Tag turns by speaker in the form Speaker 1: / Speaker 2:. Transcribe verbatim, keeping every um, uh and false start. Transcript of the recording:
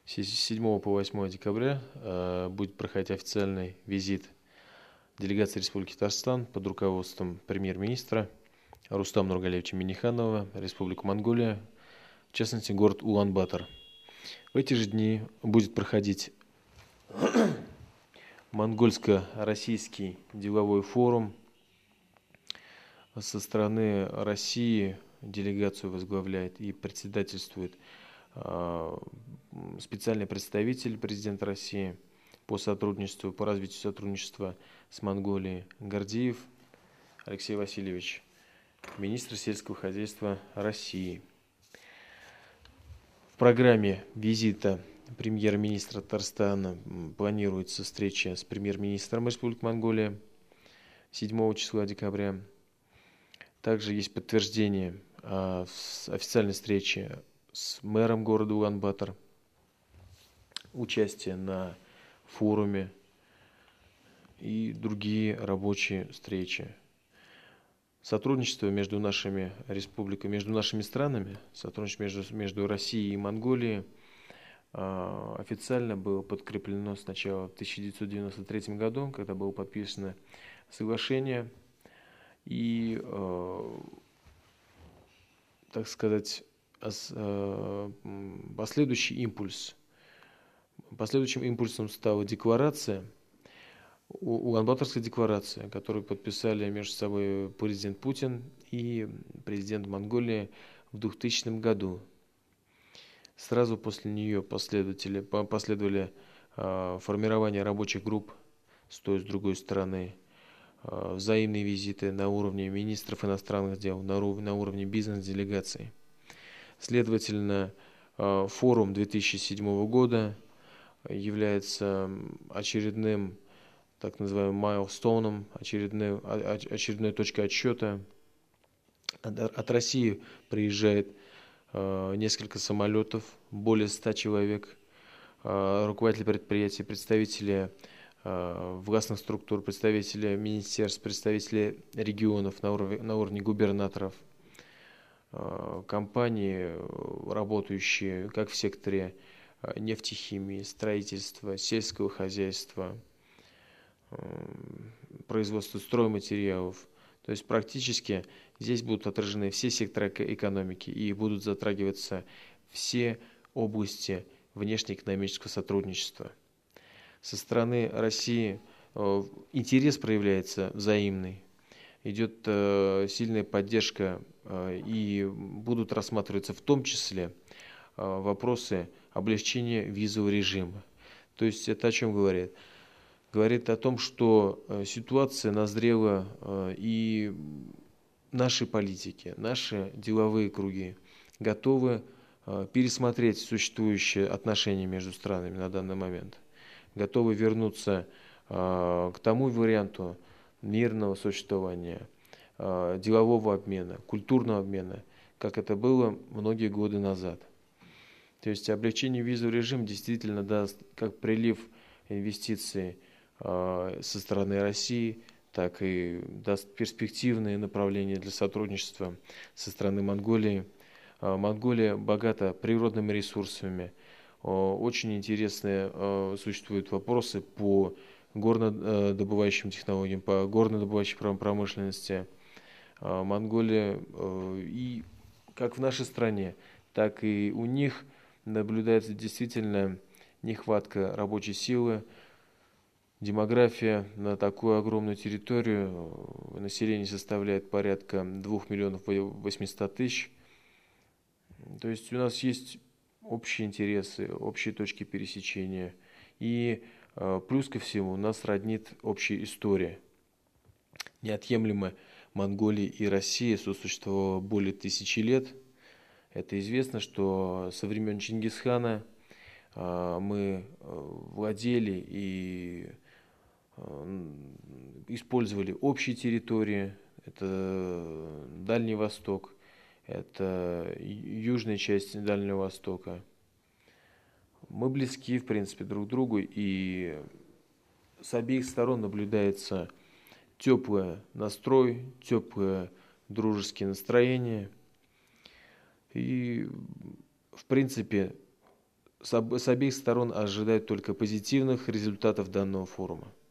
Speaker 1: С седьмого по восьмое декабря э, будет проходить официальный визит делегации Республики Татарстан под руководством премьер-министра Рустама Нургалиевича Минниханова, Республика Монголия, в частности, город Улан-Батор. В эти же дни будет проходить монгольско-российский деловой форум. Со стороны России делегацию возглавляет и председательствует специальный представитель президента России по сотрудничеству, по развитию сотрудничества с Монголией Гордеев Алексей Васильевич, министр сельского хозяйства России. В программе визита премьер-министра Татарстана планируется встреча с премьер-министром Республики Монголия седьмого числа декабря. Также есть подтверждение официальной встречи с мэром города Улан-Батор, участие на форуме и другие рабочие встречи. Сотрудничество между нашими республиками, между нашими странами, сотрудничество между, между Россией и Монголией э, официально было подкреплено сначала в тысяча девятьсот девяносто третьем году, когда было подписано соглашение, и, э, так сказать, последующий импульс. Последующим импульсом стала декларация, Улан-Баторская декларация, которую подписали между собой президент Путин и президент Монголии в двухтысячном году. Сразу после нее последовали, последовали формирование рабочих групп с той и с другой стороны, взаимные визиты на уровне министров иностранных дел, на уровне бизнес-делегаций. Следовательно, форум две тысячи седьмого года является очередным, так называемым майлстоуном, очередной, очередной точкой отсчета. От России приезжает несколько самолетов, более ста человек, руководители предприятий, представители властных структур, представители министерств, представители регионов на уровне, на уровне губернаторов, компании, работающие как в секторе нефтехимии, строительства, сельского хозяйства, производства стройматериалов. То есть практически здесь будут отражены все секторы экономики и будут затрагиваться все области внешнеэкономического сотрудничества. Со стороны России интерес проявляется взаимный, идет сильная поддержка, и будут рассматриваться в том числе вопросы облегчения визового режима. То есть это о чем говорит? Говорит о том, что ситуация назрела, и наши политики, наши деловые круги готовы пересмотреть существующие отношения между странами на данный момент, готовы вернуться к тому варианту мирного существования, делового обмена, культурного обмена, как это было многие годы назад. То есть облегчение визового режима действительно даст как прилив инвестиций со стороны России, так и даст перспективные направления для сотрудничества со стороны Монголии. Монголия богата природными ресурсами. Очень интересные существуют вопросы по горнодобывающим технологиям, по горнодобывающей промышленности. Монголия, и как в нашей стране, так и у них наблюдается действительно нехватка рабочей силы. Демография на такую огромную территорию, население составляет порядка двух миллионов восьмисот тысяч. То есть у нас есть общие интересы, общие точки пересечения. И плюс ко всему нас роднит общая история. Неотъемлемо Монголия и Россия сосуществовала более тысячи лет. Это известно, что со времен Чингисхана мы владели и использовали общие территории. Это Дальний Восток, это южная часть Дальнего Востока. Мы близки, в принципе, друг к другу, и с обеих сторон наблюдается теплый настрой, теплое дружеские настроения. И, в принципе, с обеих сторон ожидают только позитивных результатов данного форума.